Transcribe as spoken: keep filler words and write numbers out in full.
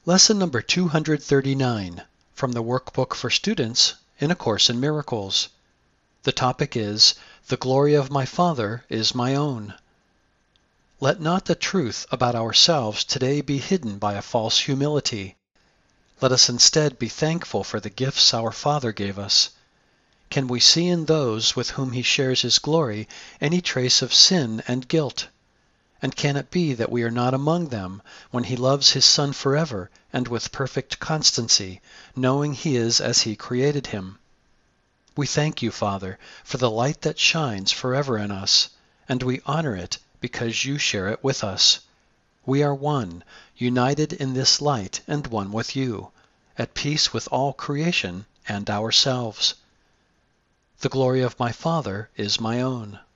Lesson number two hundred thirty-nine from the Workbook for Students in A Course in Miracles. The topic is, The Glory of My Father is My Own. Let not the truth about ourselves today be hidden by a false humility. Let us instead be thankful for the gifts our Father gave us. Can we see in those with whom He shares His glory any trace of sin and guilt? And can it be that we are not among them when He loves His Son forever and with perfect constancy, knowing He is as He created Him? We thank you, Father, for the light that shines forever in us, and we honor it because you share it with us. We are one, united in this light and one with you, at peace with all creation and ourselves. The glory of my Father is my own.